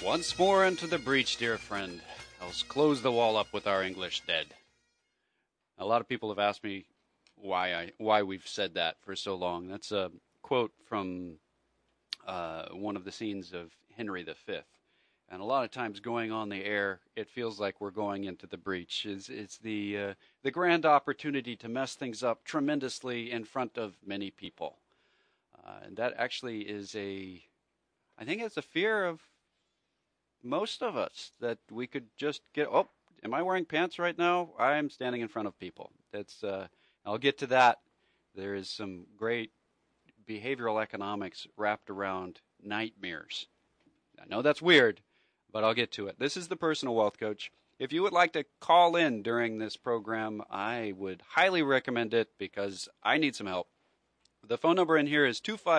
Once more into the breach, dear friend, else close the wall up with our English dead. A lot of people have asked me why we've said that for so long. That's a quote from one of the scenes of Henry V. And a lot of times going on the air, it feels like we're going into the breach. It's the grand opportunity to mess things up tremendously in front of many people. And that actually is I think it's a fear of most of us, that we could just am I wearing pants right now? I'm standing in front of people. I'll get to that. There is some great behavioral economics wrapped around nightmares. I know that's weird, but I'll get to it. This is the Personal Wealth Coach. If you would like to call in during this program, I would highly recommend it because I need some help. The phone number in here is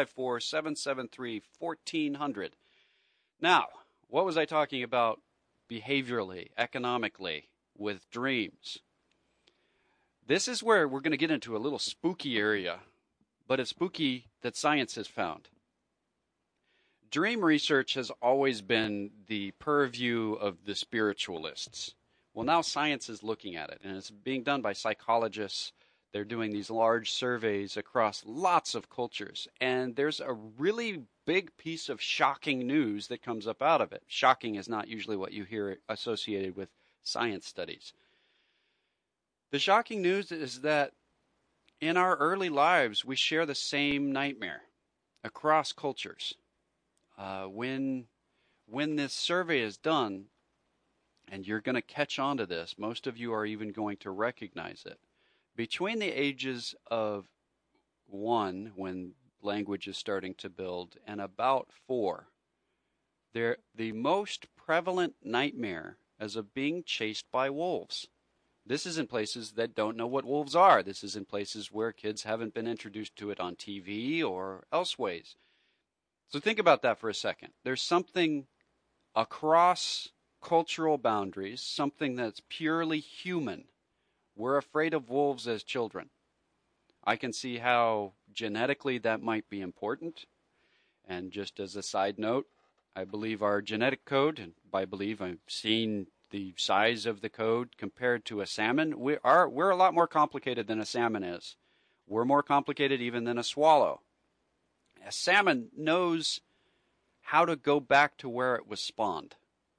254-773-1400. Now, what was I talking about behaviorally, economically, with dreams? This is where we're going to get into a little spooky area, but it's spooky that science has found. Dream research has always been the purview of the spiritualists. Well, now science is looking at it, and it's being done by psychologists. They're doing these large surveys across lots of cultures, and there's a really big piece of shocking news that comes up out of it. Shocking is not usually what you hear associated with science studies. The shocking news is that in our early lives, we share the same nightmare across cultures. When this survey is done, and you're going to catch on to this, most of you are even going to recognize it. Between the ages of 1, when language is starting to build, and about 4, the most prevalent nightmare is of being chased by wolves. This is in places that don't know what wolves are. This is in places where kids haven't been introduced to it on TV or elseways. So think about that for a second. There's something across cultural boundaries, something that's purely human. We're afraid of wolves as children. I can see how genetically that might be important. And just as a side note, I believe our genetic code, and by believe I've seen the size of the code compared to a salmon. We're a lot more complicated than a salmon is. We're more complicated even than a swallow. A salmon knows how to go back to where it was spawned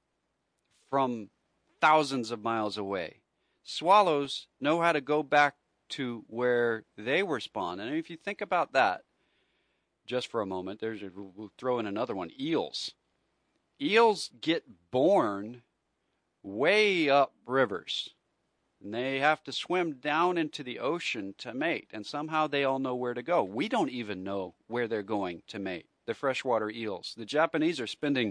from thousands of miles away. Swallows know how to go back to where they were spawned. And if you think about that just for a moment, we'll throw in another one, eels. Eels get born way up rivers, and they have to swim down into the ocean to mate, and somehow they all know where to go. We don't even know where they're going to mate, the freshwater eels. The Japanese are spending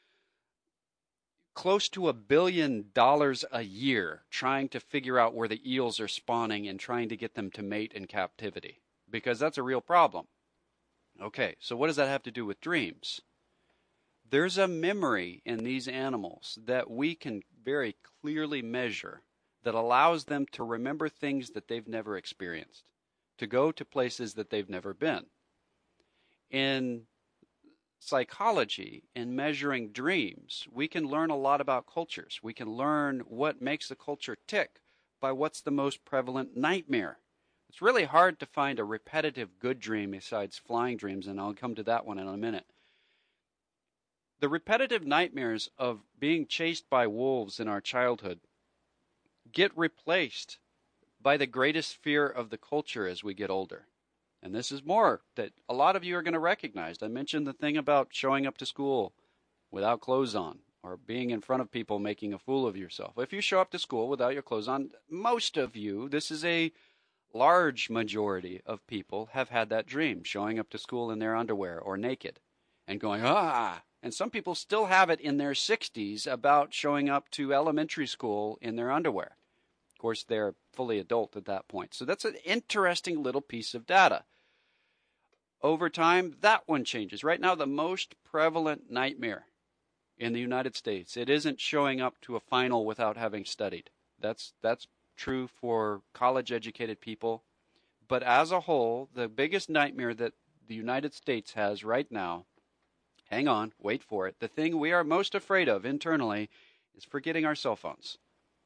close to $1 billion a year trying to figure out where the eels are spawning and trying to get them to mate in captivity, because that's a real problem. Okay, so what does that have to do with dreams? There's a memory in these animals that we can very clearly measure that allows them to remember things that they've never experienced, to go to places that they've never been. In psychology, in measuring dreams, we can learn a lot about cultures. We can learn what makes a culture tick by what's the most prevalent nightmare. It's really hard to find a repetitive good dream besides flying dreams, and I'll come to that one in a minute. The repetitive nightmares of being chased by wolves in our childhood get replaced by the greatest fear of the culture as we get older. And this is more that a lot of you are going to recognize. I mentioned the thing about showing up to school without clothes on, or being in front of people making a fool of yourself. If you show up to school without your clothes on, most of you, this is a large majority of people, have had that dream, showing up to school in their underwear or naked and going, ah. And some people still have it in their 60s about showing up to elementary school in their underwear. Of course, they're fully adult at that point. So that's an interesting little piece of data. Over time, that one changes. Right now, the most prevalent nightmare in the United States, it isn't showing up to a final without having studied. That's true for college-educated people. But as a whole, the biggest nightmare that the United States has right now Hang on, wait for it. The thing we are most afraid of internally is forgetting our cell phones.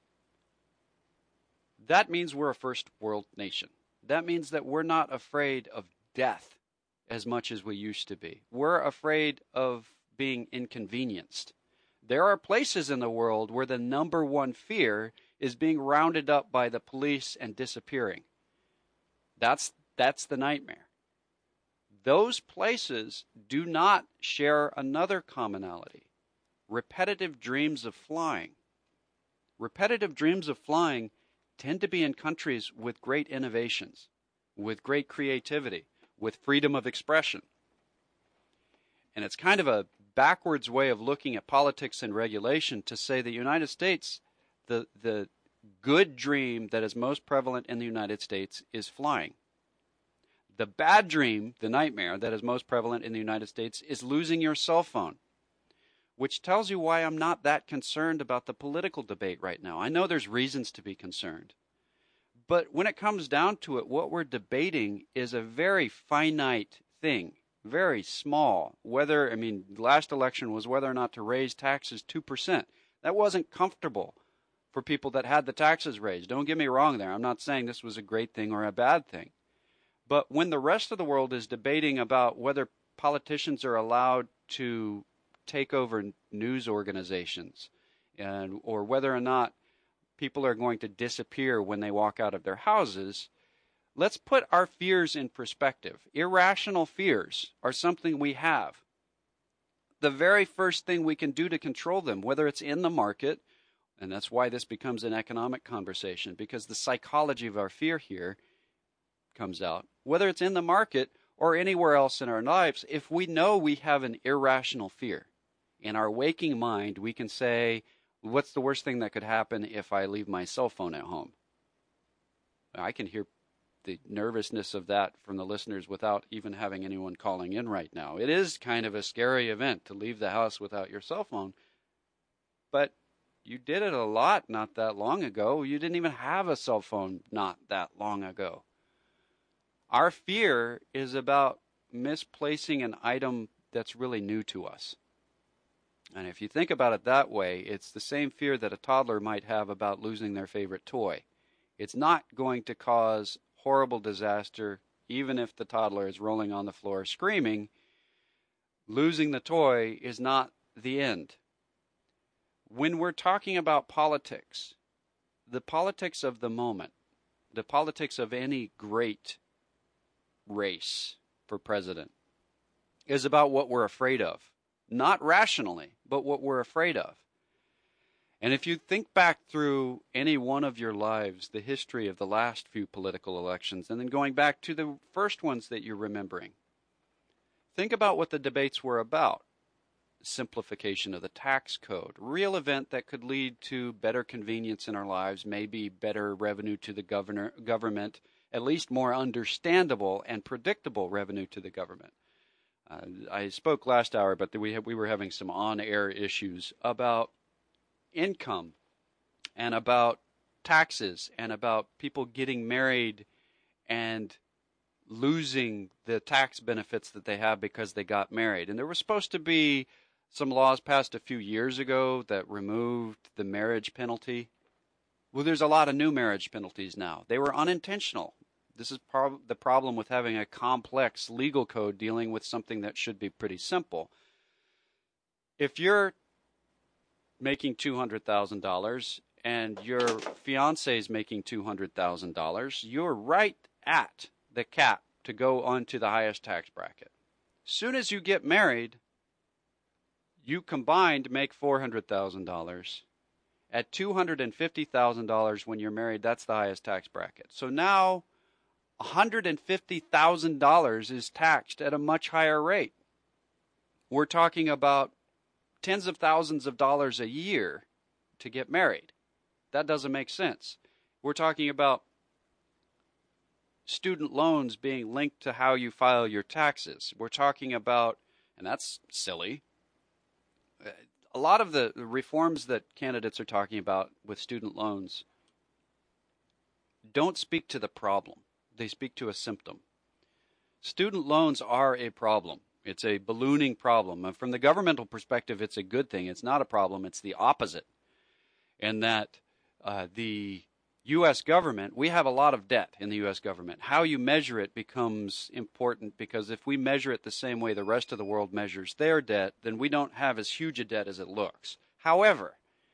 That means we're a first world nation. That means that we're not afraid of death as much as we used to be. We're afraid of being inconvenienced. There are places in the world where the number one fear is being rounded up by the police and disappearing. That's the nightmare. Those places do not share another commonality: repetitive dreams of flying. Repetitive dreams of flying tend to be in countries with great innovations, with great creativity, with freedom of expression. And it's kind of a backwards way of looking at politics and regulation to say the United States, the good dream that is most prevalent in the United States is flying. The bad dream, the nightmare that is most prevalent in the United States is losing your cell phone, which tells you why I'm not that concerned about the political debate right now. I know there's reasons to be concerned. But when it comes down to it, what we're debating is a very finite thing, very small. The last election was whether or not to raise taxes 2%. That wasn't comfortable for people that had the taxes raised. Don't get me wrong there. I'm not saying this was a great thing or a bad thing. But when the rest of the world is debating about whether politicians are allowed to take over news organizations or whether or not people are going to disappear when they walk out of their houses, let's put our fears in perspective. Irrational fears are something we have. The very first thing we can do to control them, whether it's in the market, and that's why this becomes an economic conversation, because the psychology of our fear here comes out. Whether it's in the market or anywhere else in our lives, if we know we have an irrational fear, in our waking mind, we can say, what's the worst thing that could happen if I leave my cell phone at home? I can hear the nervousness of that from the listeners without even having anyone calling in right now. It is kind of a scary event to leave the house without your cell phone. But you did it a lot not that long ago. You didn't even have a cell phone not that long ago. Our fear is about misplacing an item that's really new to us. And if you think about it that way, it's the same fear that a toddler might have about losing their favorite toy. It's not going to cause horrible disaster, even if the toddler is rolling on the floor screaming. Losing the toy is not the end. When we're talking about politics, the politics of the moment, the politics of any great race for president, is about what we're afraid of. Not rationally, but what we're afraid of. And if you think back through any one of your lives, the history of the last few political elections, and then going back to the first ones that you're remembering, think about what the debates were about. Simplification of the tax code, real event that could lead to better convenience in our lives, maybe better revenue to the government, at least more understandable and predictable revenue to the government. I spoke last hour, but we were having some on-air issues about income and about taxes and about people getting married and losing the tax benefits that they have because they got married. And there was supposed to be some laws passed a few years ago that removed the marriage penalty. Well, there's a lot of new marriage penalties now. They were unintentional. This is the problem with having a complex legal code dealing with something that should be pretty simple. If you're making $200,000 and your fiance is making $200,000, you're right at the cap to go onto the highest tax bracket. Soon as you get married, you combined make $400,000. At $250,000 when you're married, that's the highest tax bracket. So now $150,000 is taxed at a much higher rate. We're talking about tens of thousands of dollars a year to get married. That doesn't make sense. We're talking about student loans being linked to how you file your taxes. We're talking about, and that's silly, a lot of the reforms that candidates are talking about with student loans don't speak to the problem. They speak to a symptom. Student loans are a problem It's a ballooning problem. And from the governmental perspective, it's a good thing. It's not a problem. It's the opposite. And that the U.S. government, we have a lot of debt in the U.S. government. How you measure it becomes important, because if we measure it the same way the rest of the world measures their debt, then we don't have as huge a debt as it looks. However,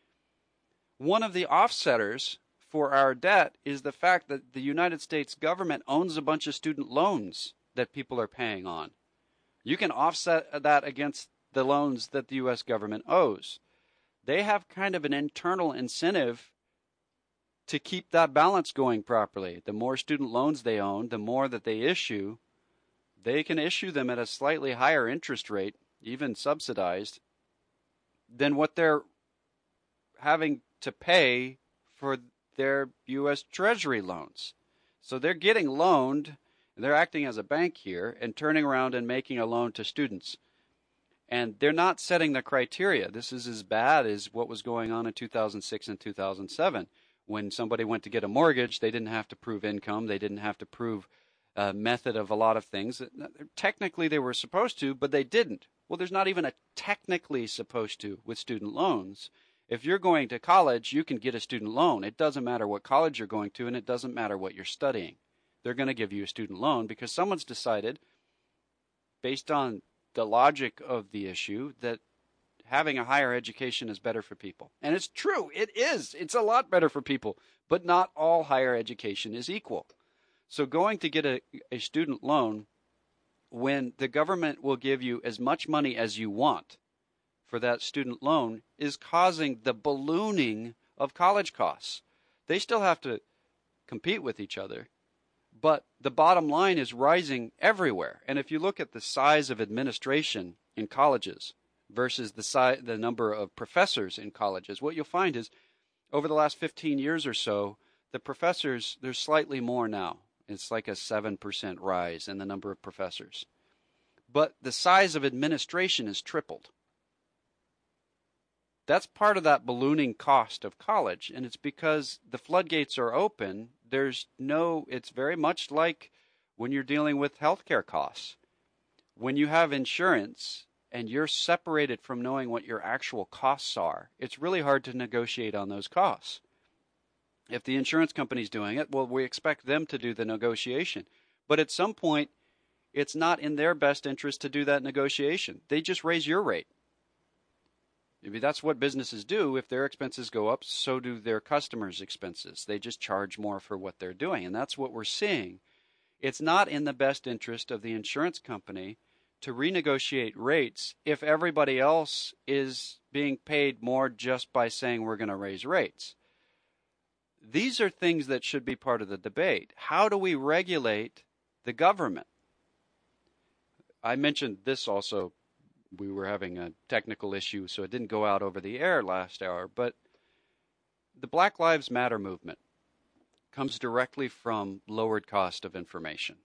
one of the offsetters for our debt is the fact that the United States government owns a bunch of student loans that people are paying on. You can offset that against the loans that the U.S. government owes. They have kind of an internal incentive to keep that balance going properly. The more student loans they own, the more that they issue, they can issue them at a slightly higher interest rate, even subsidized, than what they're having to pay for their U.S. Treasury loans. So they're getting loaned, and they're acting as a bank here and turning around and making a loan to students. And they're not setting the criteria. This is as bad as what was going on in 2006 and 2007. When somebody went to get a mortgage, they didn't have to prove income. They didn't have to prove method of a lot of things. Technically, they were supposed to, but they didn't. Well, there's not even a technically supposed to with student loans. If you're going to college, you can get a student loan. It doesn't matter what college you're going to, and it doesn't matter what you're studying. They're going to give you a student loan because someone's decided, based on the logic of the issue, that having a higher education is better for people. And it's true. It is. It's a lot better for people. But not all higher education is equal. So going to get a student loan when the government will give you as much money as you want for that student loan is causing the ballooning of college costs. They still have to compete with each other, but the bottom line is rising everywhere. And if you look at the size of administration in colleges versus the number of professors in colleges, what you'll find is over the last 15 years or so, the professors, there's slightly more now. It's like a 7% rise in the number of professors. But the size of administration is tripled. That's part of that ballooning cost of college, and it's because the floodgates are open. It's very much like when you're dealing with healthcare costs. When you have insurance and you're separated from knowing what your actual costs are, it's really hard to negotiate on those costs. If the insurance company's doing it, well, we expect them to do the negotiation. But at some point, it's not in their best interest to do that negotiation. They just raise your rate. Maybe that's what businesses do. If their expenses go up, so do their customers' expenses. They just charge more for what they're doing, and that's what we're seeing. It's not in the best interest of the insurance company to renegotiate rates if everybody else is being paid more just by saying we're going to raise rates. These are things that should be part of the debate. How do we regulate the government? I mentioned this also. We were having a technical issue, so it didn't go out over the air last hour. But the Black Lives Matter movement comes directly from lowered cost of information.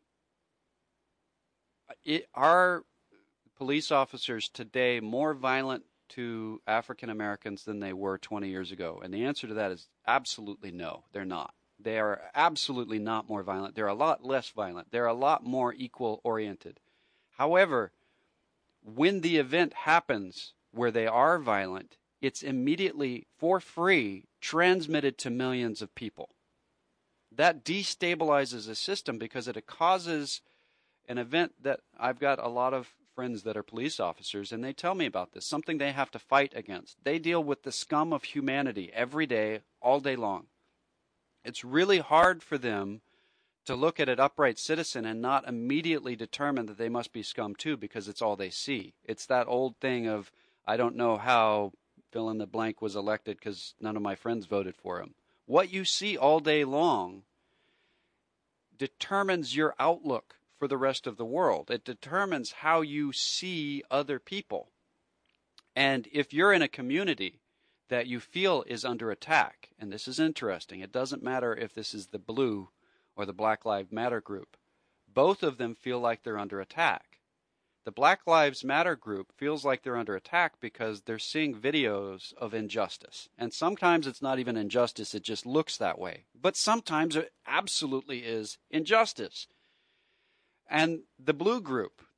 Are police officers today more violent to African Americans than they were 20 years ago? And the answer to that is absolutely no, they're not. They are absolutely not more violent. They're a lot less violent. They're a lot more equal-oriented. However, when the event happens where they are violent, it's immediately, for free, transmitted to millions of people. That destabilizes a system because it causes an event that I've got a lot of friends that are police officers, and they tell me about this, something they have to fight against. They deal with the scum of humanity every day, all day long. It's really hard for them to look at an upright citizen and not immediately determine that they must be scum too, because it's all they see. It's that old thing of, I don't know how fill in the blank was elected because none of my friends voted for him. What you see all day long determines your outlook for the rest of the world. It determines how you see other people. And if you're in a community that you feel is under attack, and this is interesting, it doesn't matter if this is the blue or the Black Lives Matter group. Both of them feel like they're under attack. The Black Lives Matter group feels like they're under attack because they're seeing videos of injustice. And sometimes it's not even injustice, it just looks that way. But sometimes it absolutely is injustice. And the blue group,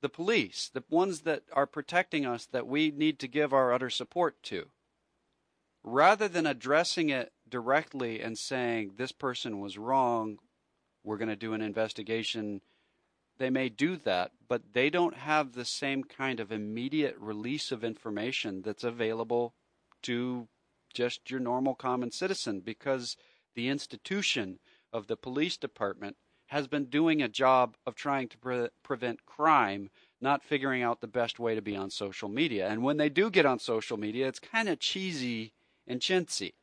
the police, the ones that are protecting us that we need to give our utter support to. Rather than addressing it directly and saying, this person was wrong, we're going to do an investigation, they may do that, but they don't have the same kind of immediate release of information that's available to just your normal common citizen, because the institution of the police department has been doing a job of trying to prevent crime, not figuring out the best way to be on social media. And when they do get on social media, it's kind of cheesy and chintzy.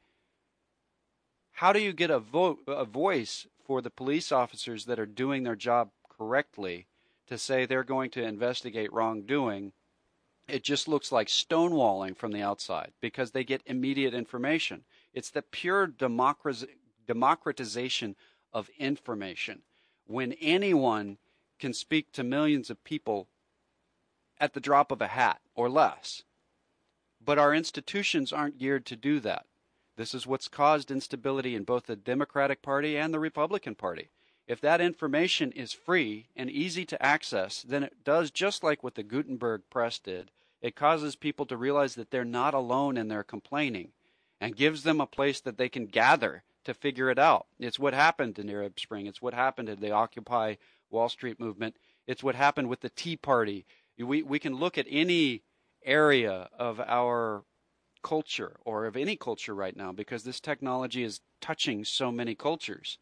How do you get a voice for the police officers that are doing their job correctly to say they're going to investigate wrongdoing? It just looks like stonewalling from the outside because they get immediate information. It's the pure democratization of information when anyone can speak to millions of people at the drop of a hat or less. But our institutions aren't geared to do that. This is what's caused instability in both the Democratic Party and the Republican Party. If that information is free and easy to access, then it does just like what the Gutenberg press did. It causes people to realize that they're not alone in their complaining and gives them a place that they can gather to figure it out. It's what happened in Arab Spring. It's what happened in the Occupy Wall Street movement. It's what happened with the Tea Party. We can look at any area of our culture or of any culture right now because this technology is touching so many cultures.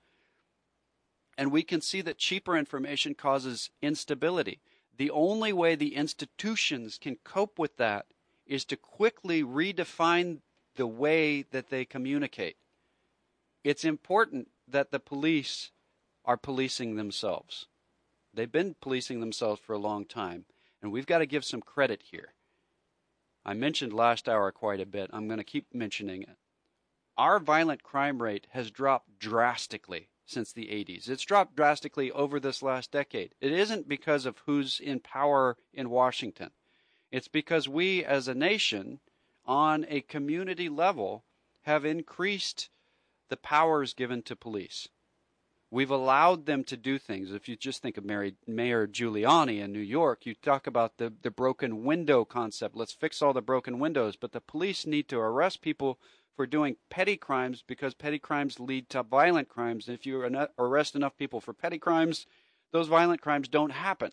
And we can see that cheaper information causes instability. The only way the institutions can cope with that is to quickly redefine the way that they communicate. It's important that the police are policing themselves. They've been policing themselves for a long time, and we've got to give some credit here. I mentioned last hour quite a bit. I'm going to keep mentioning it. Our violent crime rate has dropped drastically since the 80s. It's dropped drastically over this last decade. It isn't because of who's in power in Washington. It's because we as a nation, on a community level, have increased the powers given to police. We've allowed them to do things. If you just think of Mayor Giuliani in New York, you talk about the broken window concept. Let's fix all the broken windows. But the police need to arrest people for doing petty crimes because petty crimes lead to violent crimes. And if you arrest enough people for petty crimes, those violent crimes don't happen.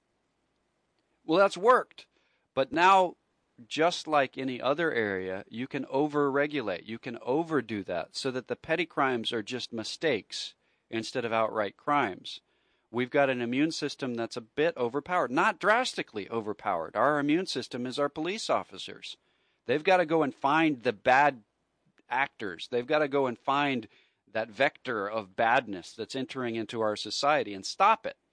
Well, that's worked. But now, just like any other area, you can over-regulate. You can overdo that so that the petty crimes are just mistakes instead of outright crimes. We've got an immune system that's a bit overpowered, not drastically overpowered. Our immune system is our police officers. They've got to go and find the bad actors. They've got to go and find that vector of badness that's entering into our society and stop it.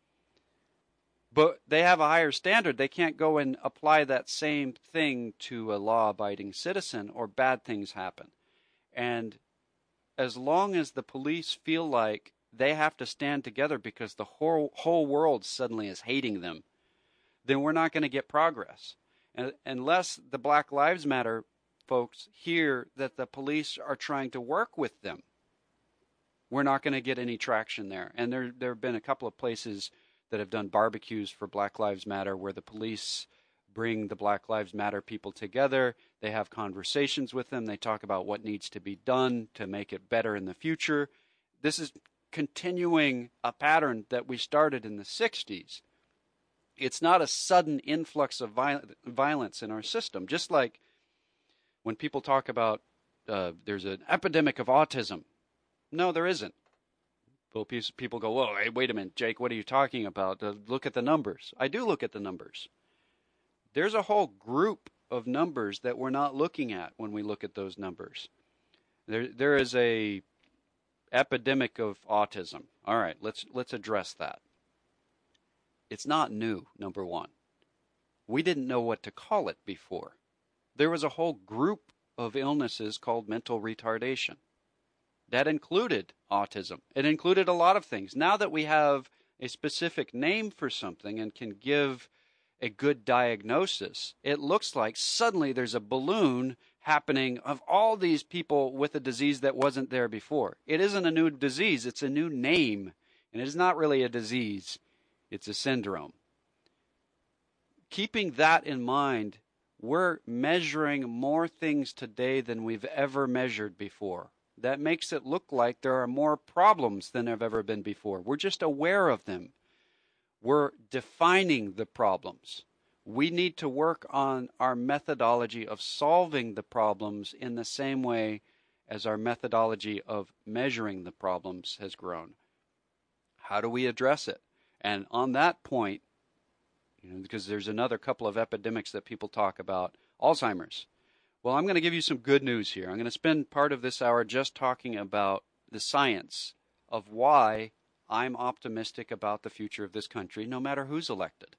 But they have a higher standard. They can't go and apply that same thing to a law-abiding citizen or bad things happen. And as long as the police feel like they have to stand together because the whole world suddenly is hating them, then we're not going to get progress. And unless the Black Lives Matter folks hear that the police are trying to work with them, we're not going to get any traction there. And there have been a couple of places that have done barbecues for Black Lives Matter where the police bring the Black Lives Matter people together. They have conversations with them. They talk about what needs to be done to make it better in the future. This is continuing a pattern that we started in the 60s. It's not a sudden influx of violence in our system. Just like when people talk about there's an epidemic of autism. No, there isn't. Well, people go, whoa, hey, wait a minute, Jake, what are you talking about? Look at the numbers. I do look at the numbers. There's a whole group of numbers that we're not looking at when we look at those numbers. There is a epidemic of autism. All right, let's address that. It's not new, number one. We didn't know what to call it before. There was a whole group of illnesses called mental retardation. That included autism. It included a lot of things. Now that we have a specific name for something and can give a good diagnosis, it looks like suddenly there's a balloon happening of all these people with a disease that wasn't there before. It isn't a new disease. It's a new name. And it is not really a disease. It's a syndrome. keeping that in mind, we're measuring more things today than we've ever measured before. That makes it look like there are more problems than have ever been before. We're just aware of them. We're defining the problems. We need to work on our methodology of solving the problems in the same way as our methodology of measuring the problems has grown. How do we address it? And on that point, because there's another couple of epidemics that people talk about, Alzheimer's. Well, I'm going to give you some good news here. I'm going to spend part of this hour just talking about the science of why I'm optimistic about the future of this country, no matter who's elected.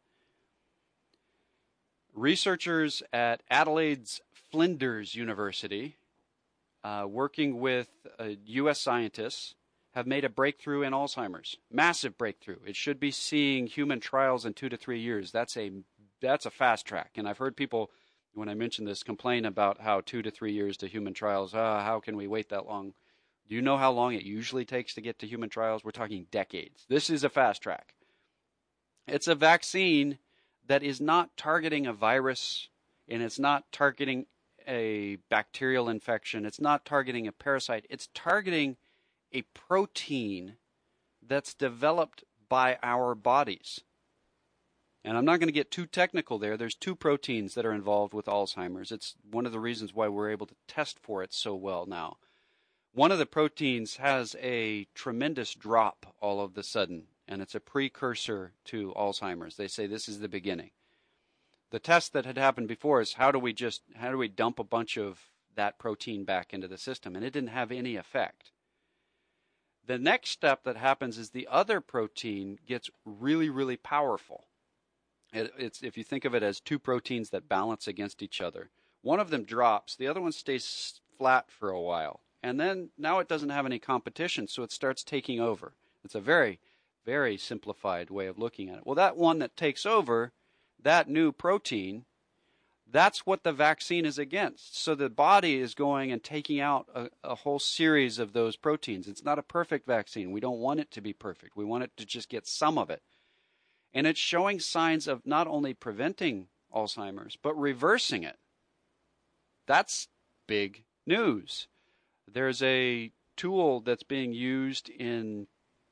Researchers at Adelaide's Flinders University, working with U.S. scientists, have made a breakthrough in Alzheimer's. Massive breakthrough. It should be seeing human trials in 2 to 3 years. That's a fast track. And I've heard people, when I mention this, complain about how 2 to 3 years to human trials. How can we wait that long? Do you know how long it usually takes to get to human trials? We're talking decades. This is a fast track. It's a vaccine that is not targeting a virus, and it's not targeting a bacterial infection. It's not targeting a parasite. It's targeting a protein that's developed by our bodies. And I'm not going to get too technical there. There's 2 proteins that are involved with Alzheimer's. It's one of the reasons why we're able to test for it so well now. One of the proteins has a tremendous drop all of a sudden, and it's a precursor to Alzheimer's. They say this is the beginning. The test that had happened before is how do we dump a bunch of that protein back into the system, and it didn't have any effect. The next step that happens is the other protein gets really, really powerful. It's if you think of it as 2 proteins that balance against each other. One of them drops, the other one stays flat for a while. And then now it doesn't have any competition, so it starts taking over. It's a very, very simplified way of looking at it. Well, that one that takes over, that new protein, that's what the vaccine is against. So the body is going and taking out a whole series of those proteins. It's not a perfect vaccine. We don't want it to be perfect. We want it to just get some of it. And it's showing signs of not only preventing Alzheimer's, but reversing it. That's big news. There's a tool that's being used in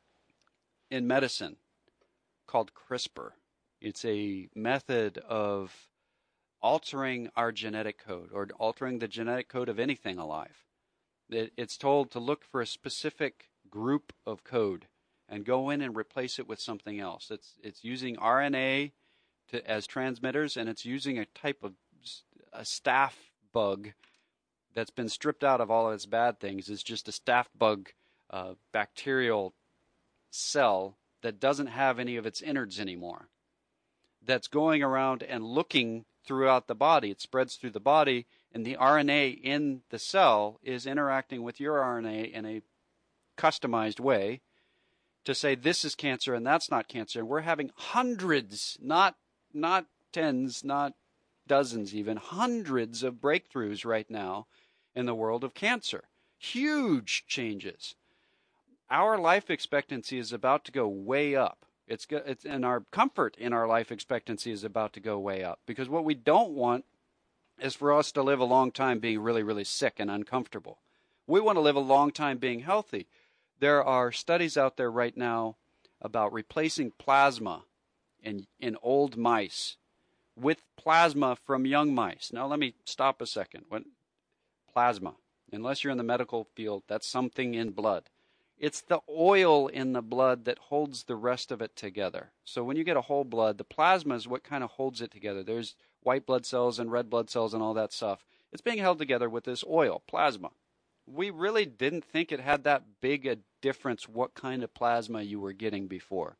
medicine called CRISPR. It's a method of altering our genetic code, or altering the genetic code of anything alive. It's told to look for a specific group of code and go in and replace it with something else. It's using RNA as transmitters, and it's using a type of a staph bug that's been stripped out of all of its bad things. It's just a staph bug bacterial cell that doesn't have any of its innards anymore, that's going around and looking throughout the body. It spreads through the body, and the RNA in the cell is interacting with your RNA in a customized way to say this is cancer and that's not cancer. And we're having hundreds, not tens, not dozens even, hundreds of breakthroughs right now in the world of cancer. Huge changes. Our life expectancy is about to go way up. And our comfort in our life expectancy is about to go way up, because what we don't want is for us to live a long time being really, really sick and uncomfortable. We want to live a long time being healthy. There are studies out there right now about replacing plasma in old mice with plasma from young mice. Now, let me stop a second. Plasma, unless you're in the medical field, that's something in blood. It's the oil in the blood that holds the rest of it together. So when you get a whole blood, the plasma is what kind of holds it together. There's white blood cells and red blood cells and all that stuff. It's being held together with this oil, plasma. We really didn't think it had that big a difference what kind of plasma you were getting before.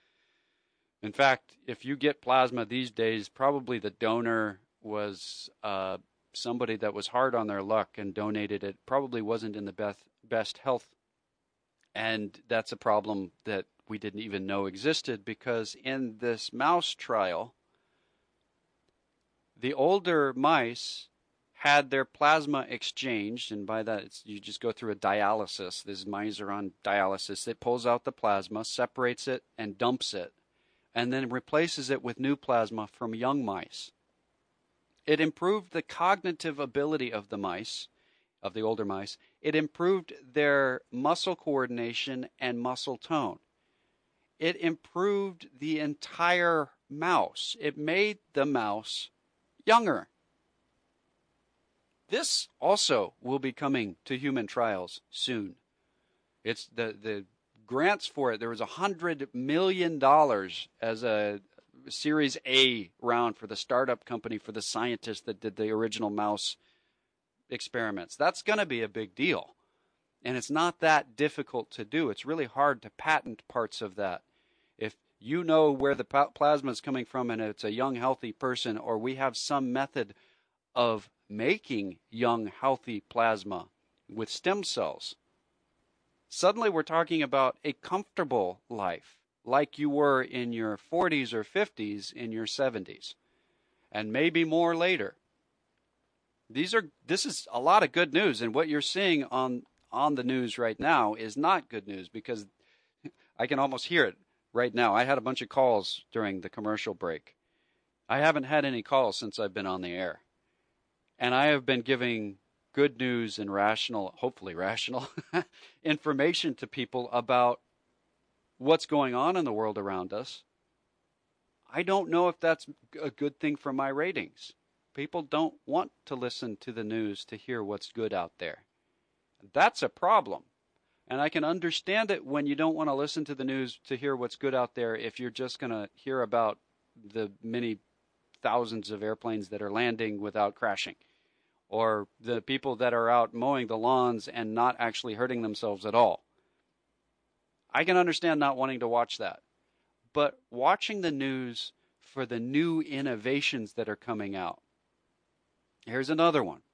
In fact, if you get plasma these days, probably the donor was somebody that was hard on their luck and donated it, probably wasn't in the best health. And that's a problem that we didn't even know existed, because in this mouse trial, the older mice had their plasma exchanged, and by that you just go through a dialysis. These mice are on dialysis. It pulls out the plasma, separates it, and dumps it and then replaces it with new plasma from young mice. It improved the cognitive ability of the mice, of the older mice. It improved their muscle coordination and muscle tone. It improved the entire mouse. It made the mouse younger. This also will be coming to human trials soon. It's the grants for it. There was $100 million as a Series A round for the startup company for the scientists that did the original mouse experiments. That's going to be a big deal. And it's not that difficult to do. It's really hard to patent parts of that. If you know where the plasma is coming from and it's a young, healthy person, or we have some method of making young, healthy plasma with stem cells, suddenly we're talking about a comfortable life, like you were in your 40s or 50s in your 70s, and maybe more later. This is a lot of good news, and what you're seeing on the news right now is not good news, because I can almost hear it right now. I had a bunch of calls during the commercial break. I haven't had any calls since I've been on the air. And I have been giving good news and rational, hopefully rational, information to people about what's going on in the world around us. I don't know if that's a good thing for my ratings. People don't want to listen to the news to hear what's good out there. That's a problem. And I can understand it when you don't want to listen to the news to hear what's good out there if you're just going to hear about the many thousands of airplanes that are landing without crashing, or the people that are out mowing the lawns and not actually hurting themselves at all. I can understand not wanting to watch that. But watching the news for the new innovations that are coming out. Here's another one.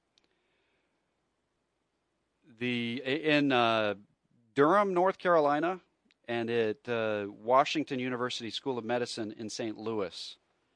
In Durham, North Carolina, and at Washington University School of Medicine in St. Louis,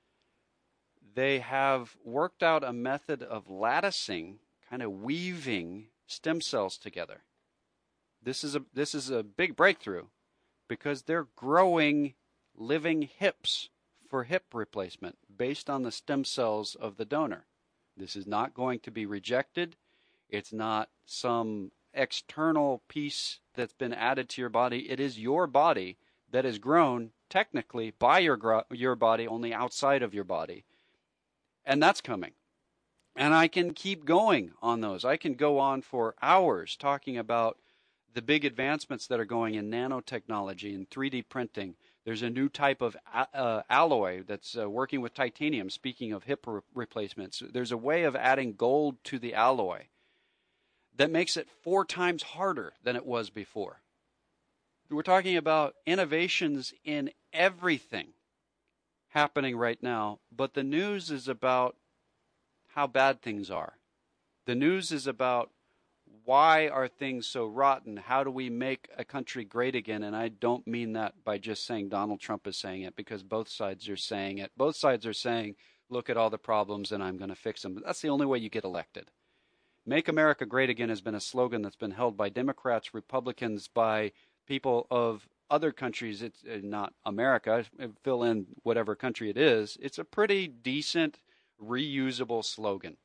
they have worked out a method of latticing, kind of weaving stem cells together. This is a big breakthrough, because they're growing living hips for hip replacement based on the stem cells of the donor. This is not going to be rejected. It's not some external piece that's been added to your body. It is your body that is grown technically by your body, only outside of your body. And that's coming. And I can keep going on those. I can go on for hours talking about the big advancements that are going in nanotechnology and 3D printing. There's a new type of alloy that's working with titanium, speaking of hip replacements. There's a way of adding gold to the alloy that makes it 4 times harder than it was before. We're talking about innovations in everything happening right now, but the news is about how bad things are. The news is about why are things so rotten? How do we make a country great again? And I don't mean that by just saying Donald Trump is saying it, because both sides are saying it. Both sides are saying, look at all the problems and I'm going to fix them. But that's the only way you get elected. Make America Great Again has been a slogan that's been held by Democrats, Republicans, by people of other countries. It's not America. Fill in whatever country it is. It's a pretty decent, reusable slogan.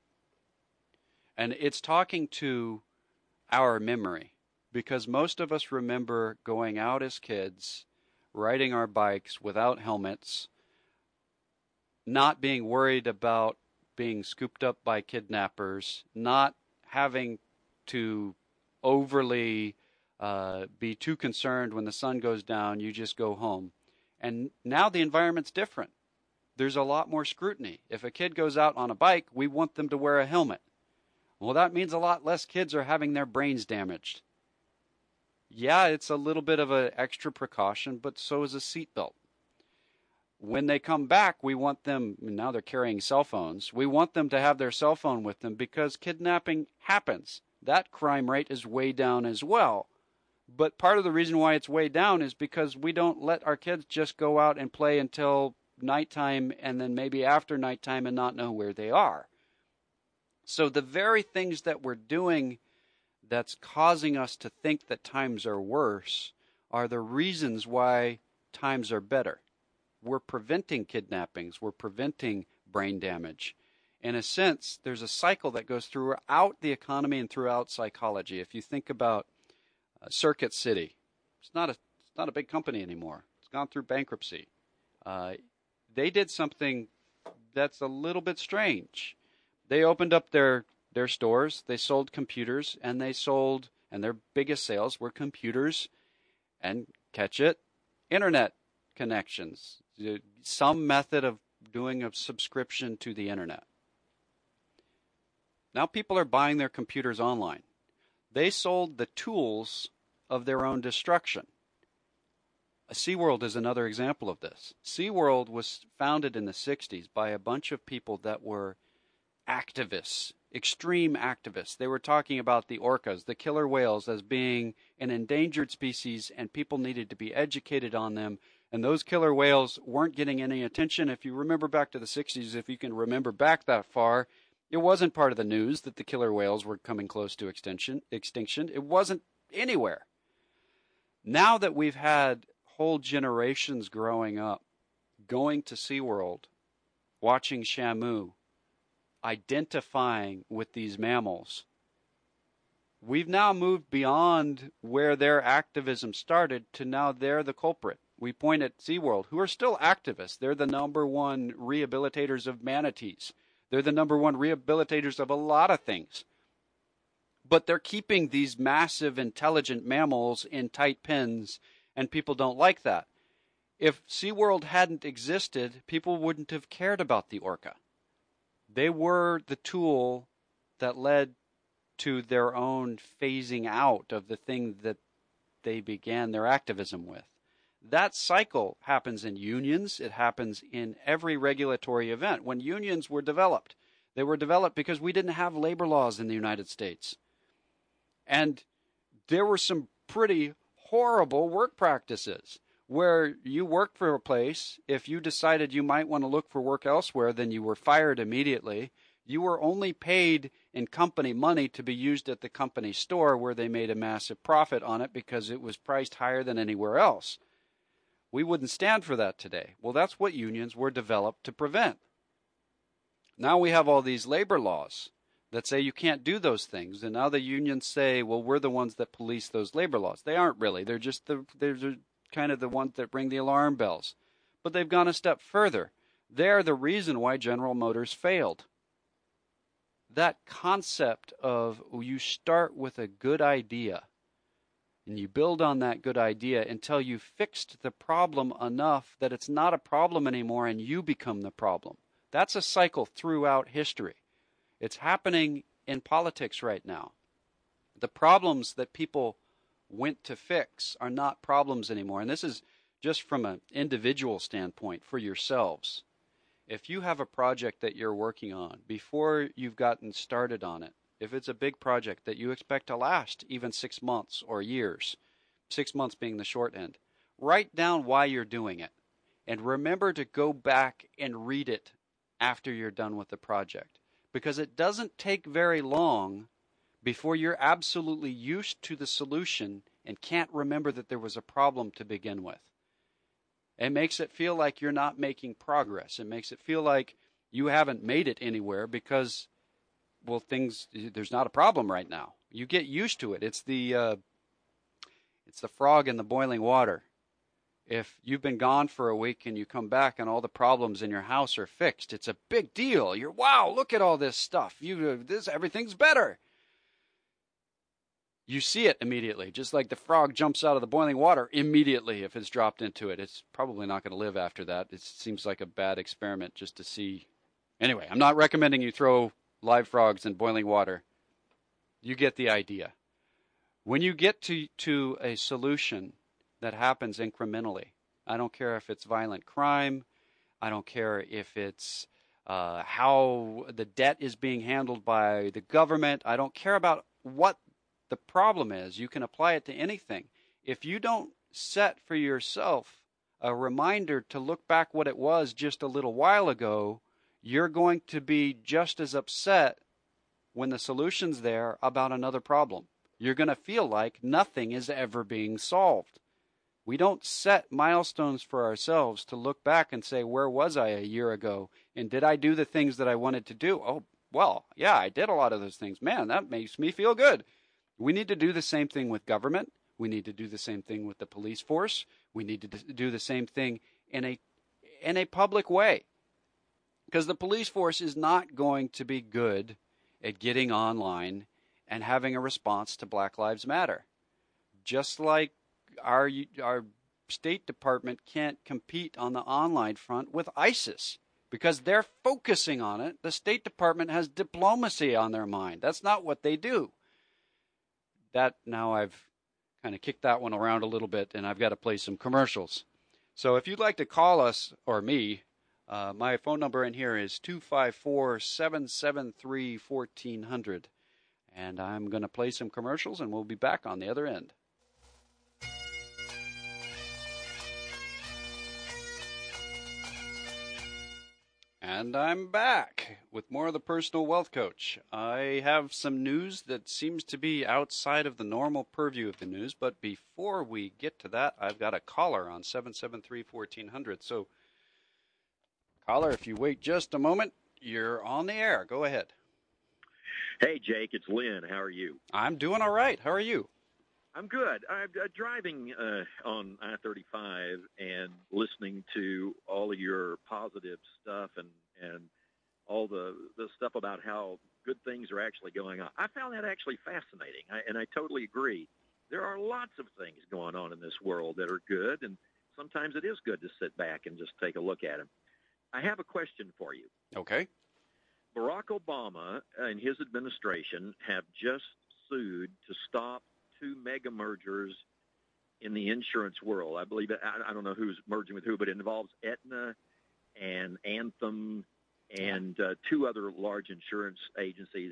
And it's talking to our memory, because most of us remember going out as kids, riding our bikes without helmets, not being worried about being scooped up by kidnappers, not having to overly be too concerned when the sun goes down. You just go home. And now the environment's different. There's a lot more scrutiny. If a kid goes out on a bike, we want them to wear a helmet. Well, that means a lot less kids are having their brains damaged. Yeah, it's a little bit of an extra precaution, but so is a seatbelt. When they come back, we want them, now they're carrying cell phones, we want them to have their cell phone with them, because kidnapping happens. That crime rate is way down as well. But part of the reason why it's way down is because we don't let our kids just go out and play until nighttime and then maybe after nighttime and not know where they are. So the very things that we're doing that's causing us to think that times are worse are the reasons why times are better. we're preventing kidnappings, we're preventing brain damage. In a sense, there's a cycle that goes throughout the economy and throughout psychology. If you think about Circuit City, it's not a big company anymore. It's gone through bankruptcy. They did something that's a little bit strange. They opened up their stores, they sold computers, and their biggest sales were computers and, catch it, internet connections, some method of doing a subscription to the internet. Now people are buying their computers online. They sold the tools of their own destruction. SeaWorld is another example of this. SeaWorld was founded in the 60s by a bunch of people that were activists, extreme activists. They were talking about the orcas, the killer whales, as being an endangered species, and people needed to be educated on them. And those killer whales weren't getting any attention. If you remember back to the 60s, if you can remember back that far, it wasn't part of the news that the killer whales were coming close to extinction. It wasn't anywhere. Now that we've had whole generations growing up, going to SeaWorld, watching Shamu, identifying with these mammals, we've now moved beyond where their activism started to now they're the culprit. We point at SeaWorld, who are still activists. They're the number one rehabilitators of manatees. They're the number one rehabilitators of a lot of things. But they're keeping these massive, intelligent mammals in tight pens, and people don't like that. If SeaWorld hadn't existed, people wouldn't have cared about the orca. They were the tool that led to their own phasing out of the thing that they began their activism with. That cycle happens in unions. It happens in every regulatory event. When unions were developed, they were developed because we didn't have labor laws in the United States. And there were some pretty horrible work practices where you worked for a place. If you decided you might want to look for work elsewhere, then you were fired immediately. You were only paid in company money to be used at the company store where they made a massive profit on it because it was priced higher than anywhere else. We wouldn't stand for that today. Well, that's what unions were developed to prevent. Now we have all these labor laws that say you can't do those things, and now the unions say, well, we're the ones that police those labor laws. They aren't really. They're just they're kind of the ones that ring the alarm bells. But they've gone a step further. They're the reason why General Motors failed. That concept of you start with a good idea, and you build on that good idea until you've fixed the problem enough that it's not a problem anymore and you become the problem. That's a cycle throughout history. It's happening in politics right now. The problems that people went to fix are not problems anymore. And this is just from an individual standpoint for yourselves. If you have a project that you're working on, before you've gotten started on it, if it's a big project that you expect to last even 6 months or years, 6 months being the short end, write down why you're doing it. And remember to go back and read it after you're done with the project. Because it doesn't take very long before you're absolutely used to the solution and can't remember that there was a problem to begin with. It makes it feel like you're not making progress. It makes it feel like you haven't made it anywhere because, well, there's not a problem right now. You get used to it. It's the frog in the boiling water. If you've been gone for a week and you come back and all the problems in your house are fixed, it's a big deal. Wow, look at all this stuff. Everything's better. You see it immediately, just like the frog jumps out of the boiling water immediately if it's dropped into it. It's probably not going to live after that. It seems like a bad experiment just to see. Anyway, I'm not recommending you throw live frogs in boiling water. You get the idea. When you get to a solution that happens incrementally, I don't care if it's violent crime, I don't care if it's how the debt is being handled by the government, I don't care about what the problem is. You can apply it to anything. If you don't set for yourself a reminder to look back what it was just a little while ago, you're going to be just as upset when the solution's there about another problem. You're going to feel like nothing is ever being solved. We don't set milestones for ourselves to look back and say, where was I a year ago? And did I do the things that I wanted to do? Oh, well, yeah, I did a lot of those things. Man, that makes me feel good. We need to do the same thing with government. We need to do the same thing with the police force. We need to do the same thing in a public way. Because the police force is not going to be good at getting online and having a response to Black Lives Matter. Just like our State Department can't compete on the online front with ISIS because they're focusing on it. The State Department has diplomacy on their mind. That's not what they do. Now I've kind of kicked that one around a little bit, and I've got to play some commercials. So if you'd like to call us, or me, my phone number in here is 254-773-1400. And I'm going to play some commercials, and we'll be back on the other end. And I'm back with more of the Personal Wealth Coach. I have some news that seems to be outside of the normal purview of the news, but before we get to that, I've got a caller on 773-1400. So, caller, if you wait just a moment, you're on the air. Go ahead. Hey, Jake, it's Lynn. How are you? I'm doing all right. How are you? I'm good. I'm driving on I-35 and listening to all of your positive stuff and all the stuff about how good things are actually going on. I found that actually fascinating, and I totally agree. There are lots of things going on in this world that are good, and sometimes it is good to sit back and just take a look at them. I have a question for you. Okay. Barack Obama and his administration have just sued to stop two mega mergers in the insurance world. I believe I don't know who's merging with who, but it involves Aetna and Anthem and two other large insurance agencies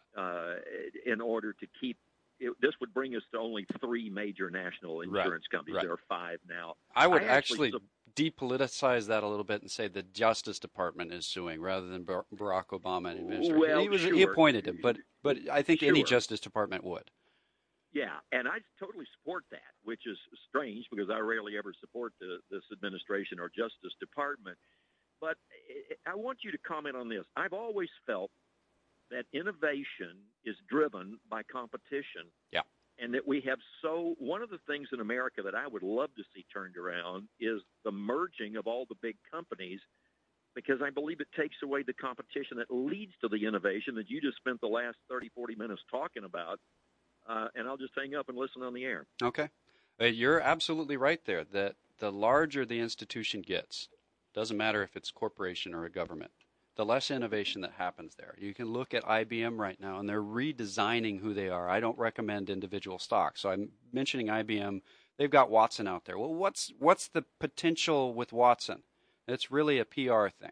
in order to keep this would bring us to only three major national insurance companies. Right. There are five now. I would actually depoliticize that a little bit and say the Justice Department is suing rather than Barack Obama and administration. Well, he appointed him, but I think any Sure. Justice Department would. Yeah, and I totally support that, which is strange because I rarely ever support this administration or Justice Department. But I want you to comment on this. I've always felt that innovation is driven by competition. Yeah. And that we have one of the things in America that I would love to see turned around is the merging of all the big companies, because I believe it takes away the competition that leads to the innovation that you just spent the last 30, 40 minutes talking about. And I'll just hang up and listen on the air. Okay. You're absolutely right there, that the larger the institution gets, doesn't matter if it's a corporation or a government, the less innovation that happens there. You can look at IBM right now, and they're redesigning who they are. I don't recommend individual stocks. So I'm mentioning IBM. They've got Watson out there. Well, what's the potential with Watson? It's really a PR thing.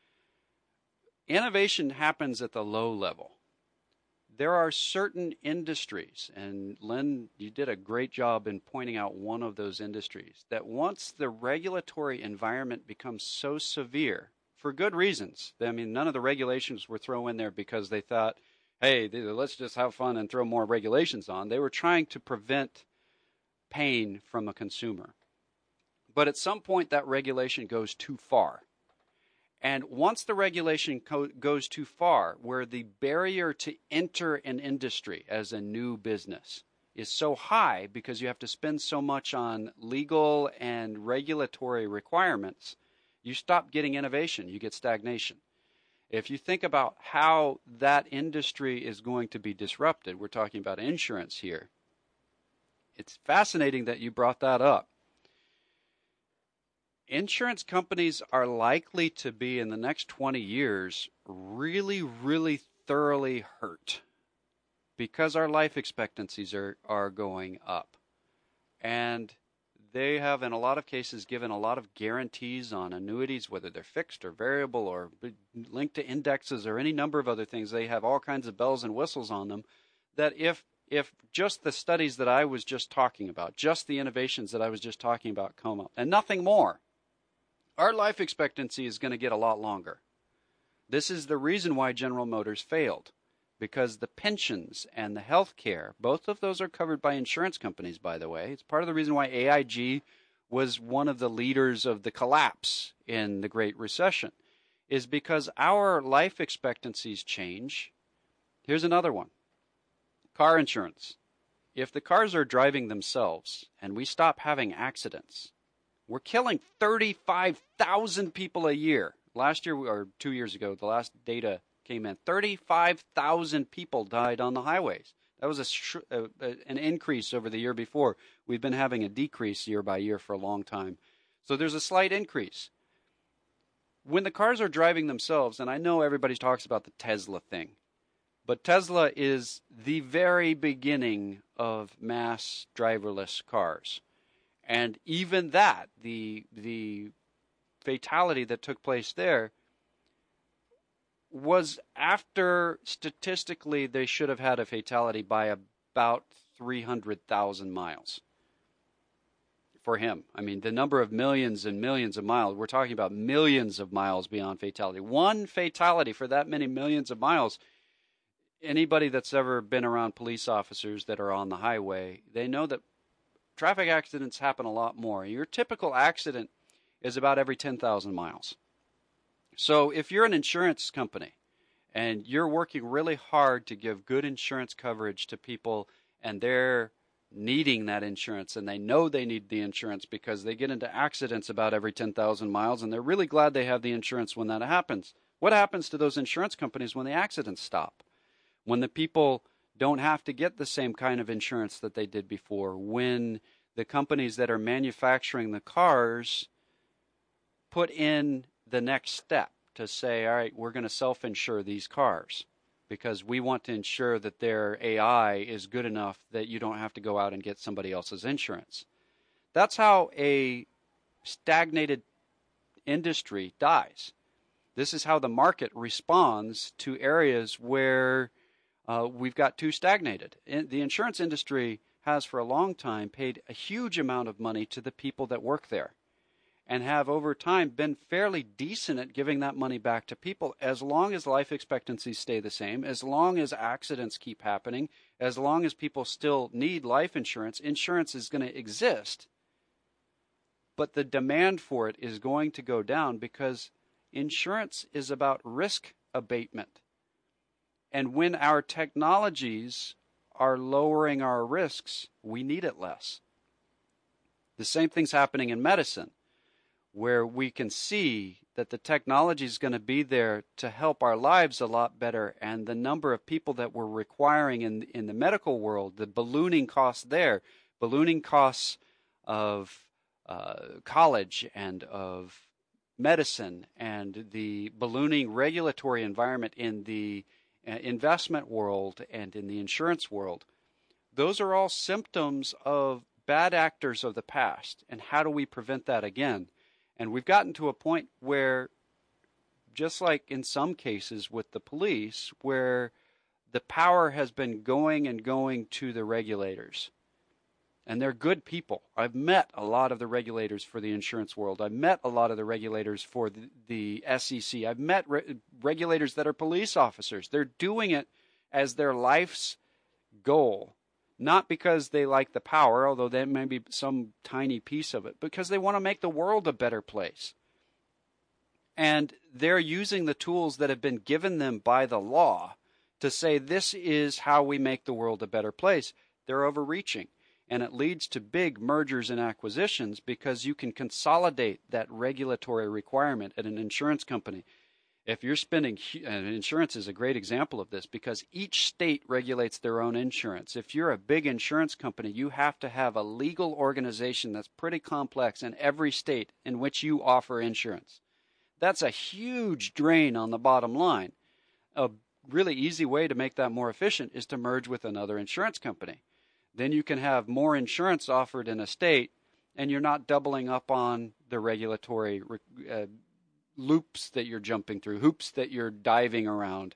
Innovation happens at the low level. There are certain industries, and Lynn, you did a great job in pointing out one of those industries, that once the regulatory environment becomes so severe, for good reasons. I mean, none of the regulations were thrown in there because they thought, hey, let's just have fun and throw more regulations on. They were trying to prevent pain from a consumer. But at some point, that regulation goes too far. And once the regulation goes too far, where the barrier to enter an industry as a new business is so high because you have to spend so much on legal and regulatory requirements, you stop getting innovation, you get stagnation. If you think about how that industry is going to be disrupted, we're talking about insurance here. It's fascinating that you brought that up. Insurance companies are likely to be, in the next 20 years, really, really thoroughly hurt because our life expectancies are going up. And they have, in a lot of cases, given a lot of guarantees on annuities, whether they're fixed or variable or linked to indexes or any number of other things. They have all kinds of bells and whistles on them that if just the studies that I was just talking about, just the innovations that I was just talking about come up, and nothing more, our life expectancy is going to get a lot longer. This is the reason why General Motors failed, because the pensions and the health care, both of those are covered by insurance companies, by the way. It's part of the reason why AIG was one of the leaders of the collapse in the Great Recession, is because our life expectancies change. Here's another one. Car insurance. If the cars are driving themselves and we stop having accidents, we're killing 35,000 people a year. Last year, or 2 years ago, the last data came in, 35,000 people died on the highways. That was an increase over the year before. We've been having a decrease year by year for a long time. So there's a slight increase. When the cars are driving themselves, and I know everybody talks about the Tesla thing, but Tesla is the very beginning of mass driverless cars. And even that, the fatality that took place there was after, statistically, they should have had a fatality by about 300,000 miles for him. I mean, the number of millions and millions of miles, we're talking about millions of miles beyond fatality. One fatality for that many millions of miles. Anybody that's ever been around police officers that are on the highway, they know that traffic accidents happen a lot more. Your typical accident is about every 10,000 miles. So if you're an insurance company and you're working really hard to give good insurance coverage to people and they're needing that insurance and they know they need the insurance because they get into accidents about every 10,000 miles and they're really glad they have the insurance when that happens. What happens to those insurance companies when the accidents stop? When the people don't have to get the same kind of insurance that they did before? When the companies that are manufacturing the cars put in the next step to say, all right, we're going to self-insure these cars because we want to ensure that their AI is good enough that you don't have to go out and get somebody else's insurance. That's how a stagnated industry dies. This is how the market responds to areas where we've got too stagnated. The insurance industry has for a long time paid a huge amount of money to the people that work there and have over time been fairly decent at giving that money back to people as long as life expectancies stay the same, as long as accidents keep happening, as long as people still need life insurance. Insurance is going to exist, but the demand for it is going to go down because insurance is about risk abatement. And when our technologies are lowering our risks, we need it less. The same thing's happening in medicine, where we can see that the technology is going to be there to help our lives a lot better, and the number of people that we're requiring in the medical world, the ballooning costs there, ballooning costs of college and of medicine, and the ballooning regulatory environment in the investment world and in the insurance world. Those are all symptoms of bad actors of the past, and how do we prevent that again? And we've gotten to a point where, just like in some cases with the police, where the power has been going and going to the regulators. And they're good people. I've met a lot of the regulators for the insurance world. I've met a lot of the regulators for the SEC. I've met regulators that are police officers. They're doing it as their life's goal. Not because they like the power, although that may be some tiny piece of it, because they want to make the world a better place. And they're using the tools that have been given them by the law to say this is how we make the world a better place. They're overreaching. And it leads to big mergers and acquisitions because you can consolidate that regulatory requirement at an insurance company. If you're spending, and insurance is a great example of this because each state regulates their own insurance. If you're a big insurance company, you have to have a legal organization that's pretty complex in every state in which you offer insurance. That's a huge drain on the bottom line. A really easy way to make that more efficient is to merge with another insurance company. Then you can have more insurance offered in a state, and you're not doubling up on the regulatory loops that you're jumping through, hoops that you're diving around.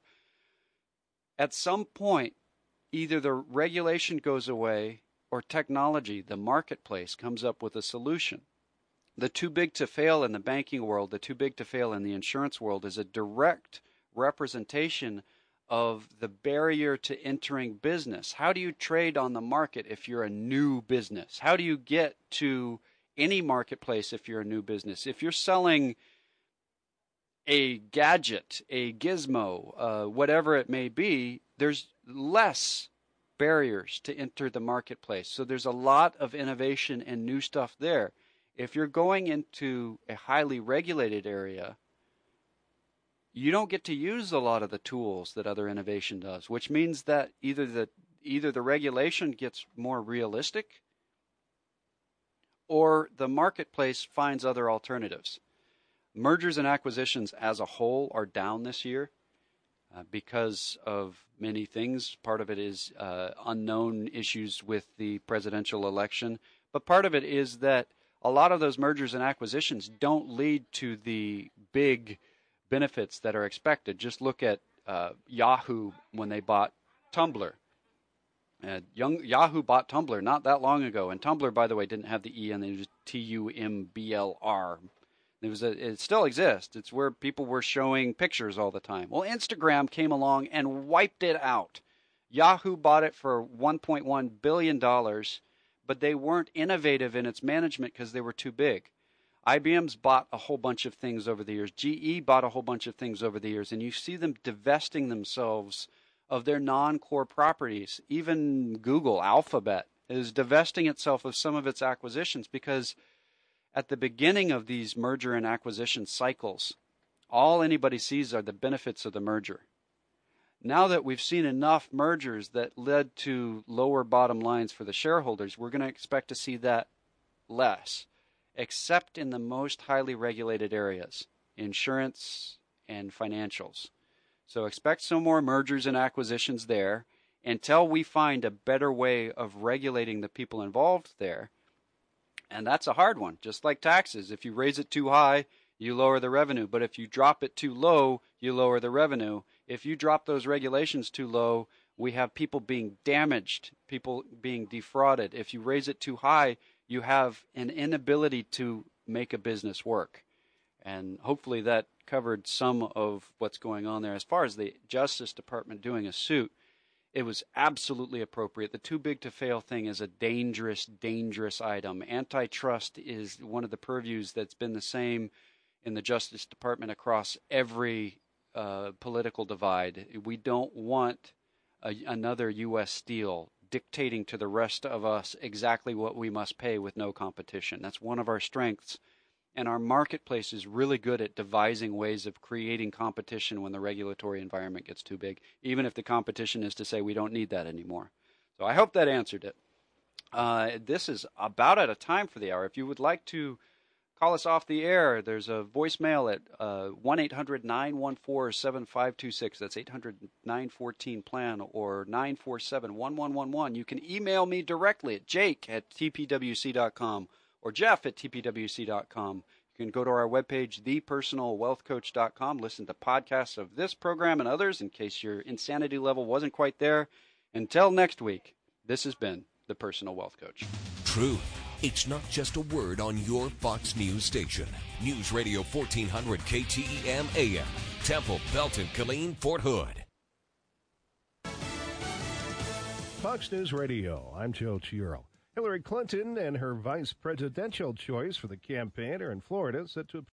At some point, either the regulation goes away or technology, the marketplace, comes up with a solution. The too big to fail in the banking world, the too big to fail in the insurance world is a direct representation of the barrier to entering business. How do you trade on the market if you're a new business? How do you get to any marketplace if you're a new business. If you're selling a gadget, a gizmo, whatever it may be, there's less barriers to enter the marketplace. So there's a lot of innovation and new stuff there. If you're going into a highly regulated area, you don't get to use a lot of the tools that other innovation does, which means that either the regulation gets more realistic or the marketplace finds other alternatives. Mergers and acquisitions as a whole are down this year because of many things. Part of it is unknown issues with the presidential election, but part of it is that a lot of those mergers and acquisitions don't lead to the big benefits that are expected. Just look at Yahoo when they bought Tumblr. Yahoo bought Tumblr not that long ago, and Tumblr, by the way, didn't have the E, and it was Tumblr. It still exists. It's where people were showing pictures all the time. Well, Instagram came along and wiped it out. Yahoo bought it for $1.1 billion, but they weren't innovative in its management because they were too big. IBM's bought a whole bunch of things over the years. GE bought a whole bunch of things over the years, and you see them divesting themselves of their non-core properties. Even Google, Alphabet, is divesting itself of some of its acquisitions because at the beginning of these merger and acquisition cycles, all anybody sees are the benefits of the merger. Now that we've seen enough mergers that led to lower bottom lines for the shareholders, we're going to expect to see that less, except in the most highly regulated areas, insurance and financials. So expect some more mergers and acquisitions there until we find a better way of regulating the people involved there. And that's a hard one, just like taxes. If you raise it too high, you lower the revenue. But if you drop it too low, you lower the revenue. If you drop those regulations too low, we have people being damaged, people being defrauded. If you raise it too high, you have an inability to make a business work. And hopefully that covered some of what's going on there. As far as the Justice Department doing a suit, it was absolutely appropriate. The too big to fail thing is a dangerous, dangerous item. Antitrust is one of the purviews that's been the same in the Justice Department across every political divide. We don't want another U.S. Steel dictating to the rest of us exactly what we must pay with no competition. That's one of our strengths. And our marketplace is really good at devising ways of creating competition when the regulatory environment gets too big, even if the competition is to say we don't need that anymore. So I hope that answered it. This is about out of time for the hour. If you would like to call us off the air, there's a voicemail at 1-800-914-7526. That's 800-914-PLAN or 947-1111. You can email me directly at jake@tpwc.com. or jeff@tpwc.com. You can go to our webpage, thepersonalwealthcoach.com, listen to podcasts of this program and others in case your insanity level wasn't quite there. Until next week, this has been The Personal Wealth Coach. Truth. It's not just a word on your Fox News station. News Radio 1400 KTEM AM. Temple, Belton, Killeen, Fort Hood. Fox News Radio. I'm Joe Chiaro. Hillary Clinton and her vice presidential choice for the campaign are in Florida, set to